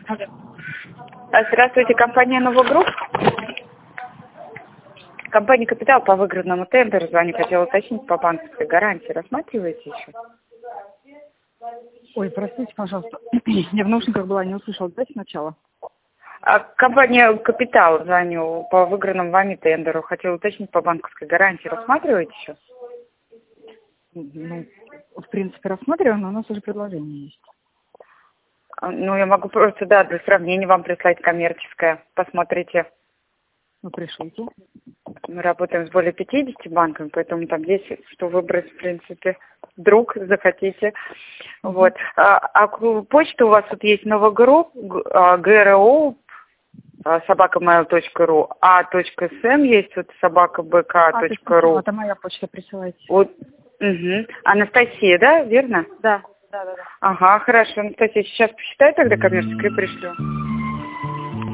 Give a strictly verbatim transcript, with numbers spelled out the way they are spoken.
А, Здравствуйте, компания «Новая группа». Компания «Капитал» по выигранному тендеру. Звоню, хотела уточнить по банковской гарантии. Рассматриваете еще? Ой, простите, пожалуйста. Я в наушниках была, не услышала. Дайте сначала. А, компания «Капитал», звоню по выигранному вами тендеру. Хотела уточнить по банковской гарантии. Рассматриваете еще? Ну, в принципе, рассматриваем, но у нас уже предложение есть. А, Ну, я могу просто, да, для сравнения вам прислать коммерческое. Посмотрите. Ну, пришлите. Мы работаем с более пятидесятью банками, поэтому там есть что выбрать, в принципе. Вдруг захотите. Угу. Вот. А, а к- почта у вас тут есть новогрупп, ГРО, собака mail точка ру, а точка см есть, вот собака бк А, то есть, точка ру. это моя почта, присылайте. Вот. Угу. Анастасия, да, верно? Да, да, да, да. Ага, хорошо, Анастасия, сейчас посчитай тогда коммерческое и пришлю.